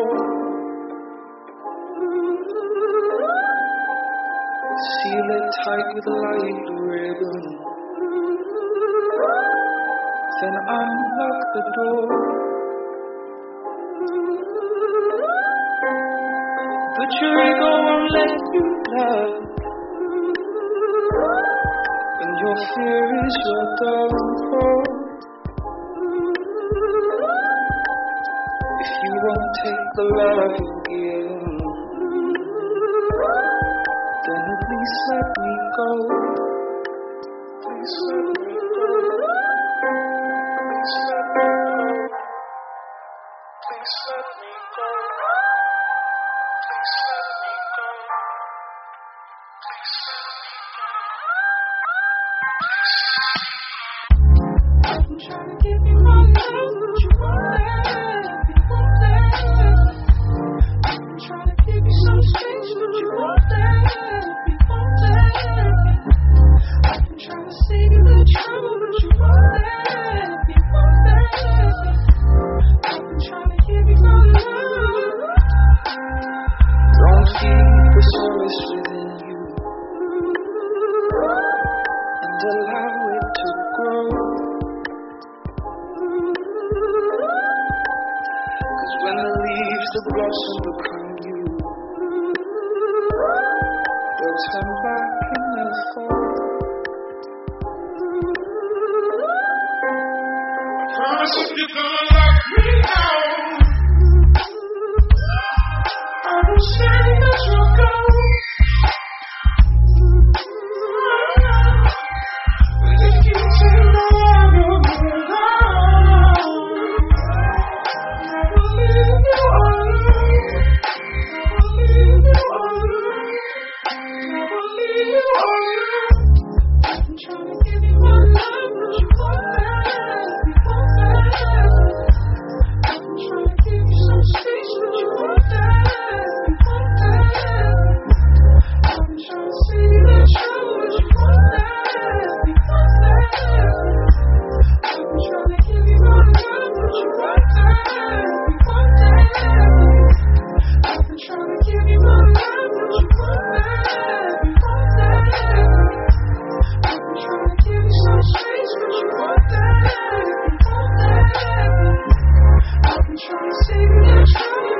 Seal it tight with light ribbon. Then unlock the door. But your ego won't let you love, and your fear is your downfall. If you won't take the love you give, then at least let me go. Please let me go. Please let me go. Please let me go. Please let me go. Please let me go. I've been trying to give you my love, but you won't let me, won't let me. I've been trying to give you some space, but you won't let me, won't let me. I've been trying to save you the trouble, but you won't let me, won't let me. I've been trying to give you my love. Don't keep the solace within you and allow it to grow. 'Cause when the leaves that blossom become you, they'll turn back and they'll fall. Promise if you're gonna lock me out, I will say that you'll go. But if you take my love, you'll be alone. Never leave you alone. Never leave you alone. Never leave you alone. I've been trying to give you my love, but you won't let me, won't let me. I've been trying to give you some space, but you won't let me, won't let me. I've been trying to see the trouble, but you won't let me, won't let me. I've been trying to give you my love, but you won't let me, won't let me. I've been trying to give you my love, but you won't let me, won't let me. I've been trying to give you some space, but you won't let me, won't let me. I've been trying to save you the trouble.